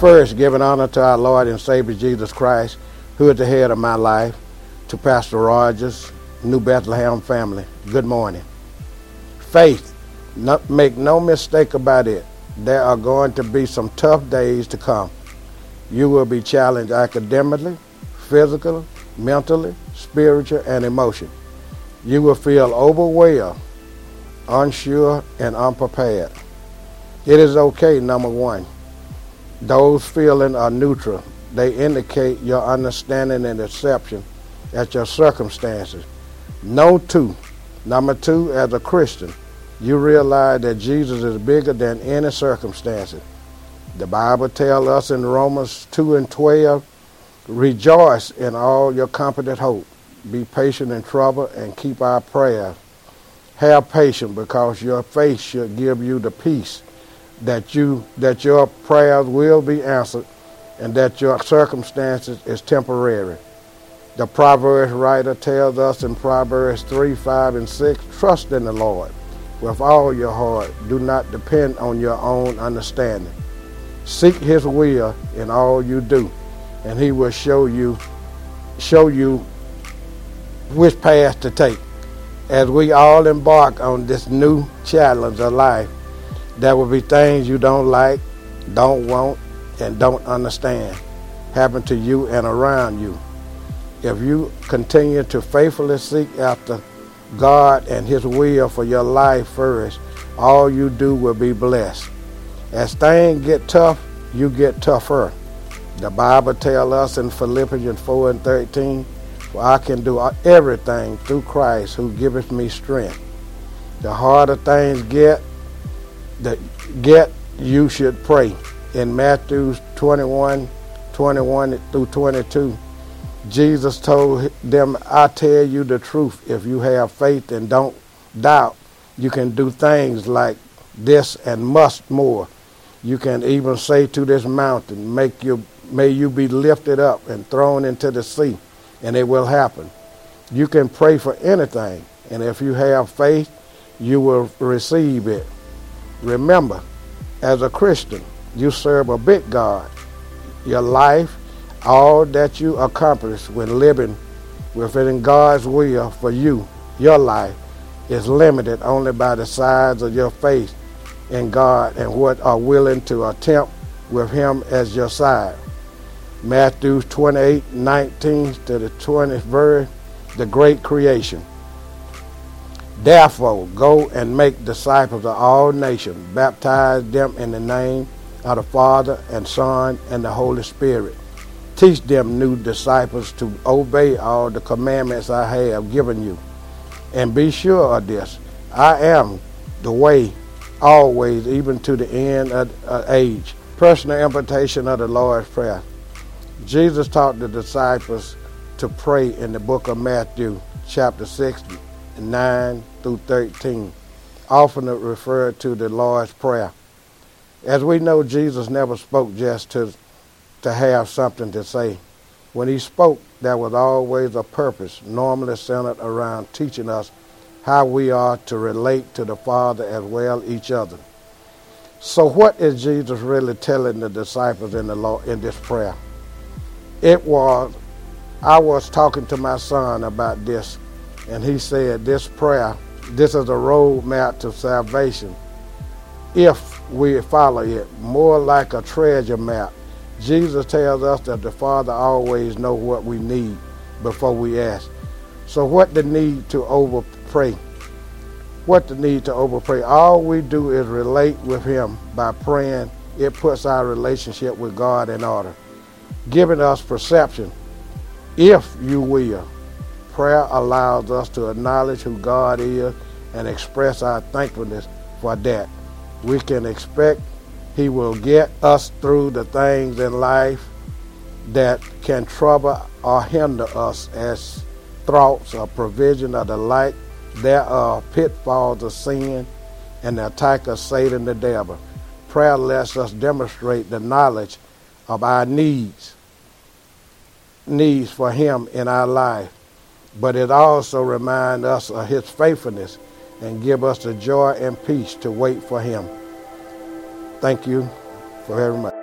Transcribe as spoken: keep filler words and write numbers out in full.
First, giving honor to our Lord and Savior Jesus Christ, who is the head of my life, to Pastor Rogers, New Bethlehem family, good morning. Faith, no, make no mistake about it, there are going to be some tough days to come. You will be challenged academically, physically, mentally, spiritual, and emotionally. You will feel overwhelmed, unsure, and unprepared. It is okay, number one. Those feelings are neutral. They indicate your understanding and acceptance at your circumstances. No two. Number two, as a Christian, you realize that Jesus is bigger than any circumstances. The Bible tells us in Romans two and twelve, rejoice in all your confident hope. Be patient in trouble and keep our prayers. Have patience, because your faith should give you the peace that you that your prayers will be answered and that your circumstances is temporary. The Proverbs writer tells us in Proverbs three, five, and six, trust in the Lord with all your heart. Do not depend on your own understanding. Seek his will in all you do, and he will show you show you which path to take. As we all embark on this new challenge of life, there will be things you don't like, don't want, and don't understand happen to you and around you. If you continue to faithfully seek after God and his will for your life first, all you do will be blessed. As things get tough, you get tougher. The Bible tells us in Philippians four and thirteen, for I can do everything through Christ who giveth me strength. The harder things get, the get you should pray. In Matthew twenty-one, twenty-one through twenty-two, Jesus told them, I tell you the truth, if you have faith and don't doubt, you can do things like this and much more. You can even say to this mountain, make you, may you be lifted up and thrown into the sea, and it will happen. You can pray for anything, and if you have faith, you will receive it. Remember, as a Christian, you serve a big God. Your life, all that you accomplish when living within God's will for you, your life, is limited only by the size of your faith in God and what are willing to attempt with him as your side. Matthew twenty-eight, nineteen to the twentieth verse, the great creation. Therefore, go and make disciples of all nations, baptize them in the name of the Father and Son and the Holy Spirit. Teach them, new disciples, to obey all the commandments I have given you. And be sure of this, I am the way, always, even to the end of uh, age. Personal invitation of the Lord's Prayer. Jesus taught the disciples to pray in the book of Matthew, chapter six, nine through thirteen, often referred to the Lord's Prayer. As we know, Jesus never spoke just to, to have something to say. When he spoke, there was always a purpose, normally centered around teaching us how we are to relate to the Father as well as each other. So what is Jesus really telling the disciples in the law, in this prayer? It was, I was talking to my son about this, and he said this prayer, this is a roadmap to salvation if we follow it, more like a treasure map. Jesus tells us that the Father always knows what we need before we ask. So what the need to over pray? What the need to over pray? All we do is relate with him by praying. It puts our relationship with God in order, giving us perception, if you will. Prayer allows us to acknowledge who God is and express our thankfulness for that. We can expect he will get us through the things in life that can trouble or hinder us, as thoughts or provision of the light. There are pitfalls of sin and the attack of Satan the devil. Prayer lets us demonstrate the knowledge of our needs, needs for him in our life. But it also reminds us of his faithfulness and give us the joy and peace to wait for him. Thank you for very much.